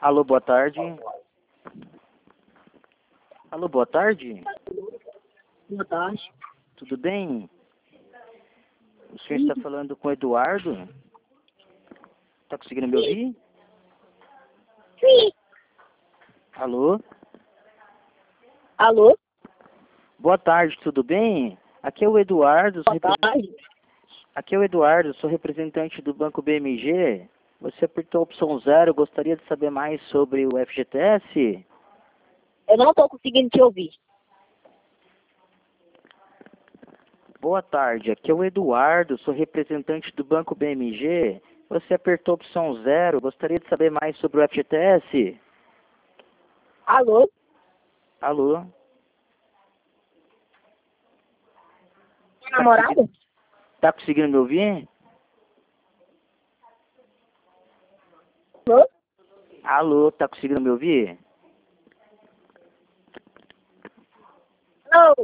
Alô, boa tarde. Alô, boa tarde. Boa tarde. Tudo bem? O senhor está falando com o Eduardo? Está conseguindo me ouvir? Sim. Alô? Alô? Boa tarde, tudo bem? Aqui é o Eduardo. Boa tarde. Aqui é o Eduardo, sou representante do Banco BMG. Você apertou a opção 0, gostaria de saber mais sobre o FGTS? Eu não estou conseguindo te ouvir. Boa tarde, aqui é o Eduardo, sou representante do Banco BMG. Você apertou a opção 0, gostaria de saber mais sobre o FGTS? Alô? Alô? Minha namorada? Tá conseguindo me ouvir? Alô? Alô, tá conseguindo me ouvir? Não.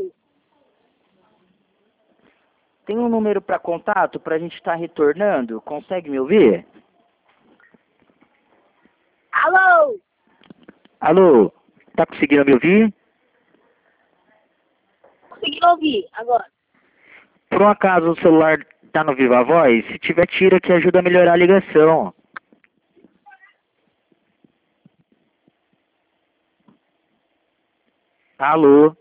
Tem um número para contato para a gente estar retornando? Consegue me ouvir? Alô? Alô, tá conseguindo me ouvir? Consegui ouvir agora. Por um acaso o celular tá no Viva Voz? Se tiver, tira que ajuda a melhorar a ligação. Alô?